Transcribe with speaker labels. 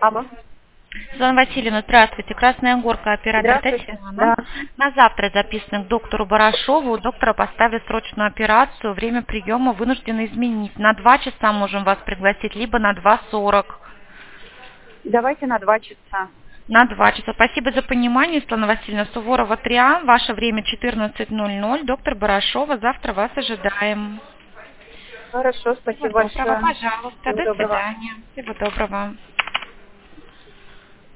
Speaker 1: Алло.
Speaker 2: Светлана Васильевна, здравствуйте. Красная Горка, оператор
Speaker 1: Здравствуйте.
Speaker 2: Татьяна.
Speaker 1: Да.
Speaker 2: На завтра записан к доктору Барашову. У доктора поставили срочную операцию. Время приема вынуждены изменить. На 2 часа можем вас пригласить, либо на 2:40.
Speaker 1: Давайте на 2 часа.
Speaker 2: На 2 часа. Спасибо за понимание, Светлана Васильевна. Суворова 3А. Ваше время 14:00. Доктор Барашова. Завтра вас ожидаем.
Speaker 1: Хорошо,
Speaker 2: Всего
Speaker 1: спасибо
Speaker 2: доброго.
Speaker 1: большое.
Speaker 2: Пожалуйста.
Speaker 1: Всего
Speaker 2: До
Speaker 1: доброго.
Speaker 2: свидания. Всего доброго.